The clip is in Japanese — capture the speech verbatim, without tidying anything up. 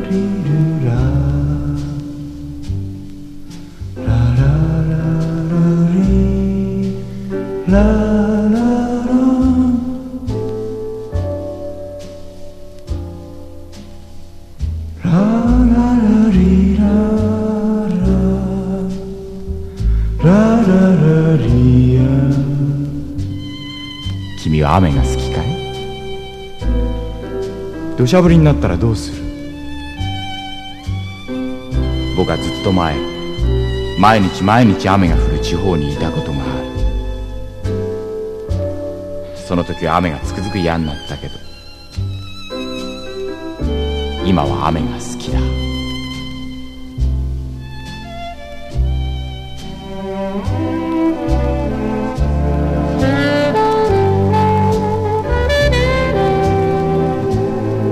君は雨が好きかい？土砂降りになったらどうする？僕はずっと前毎日毎日雨が降る地方にいたことがある。その時は雨がつくづく嫌になったけど、今は雨が好きだ。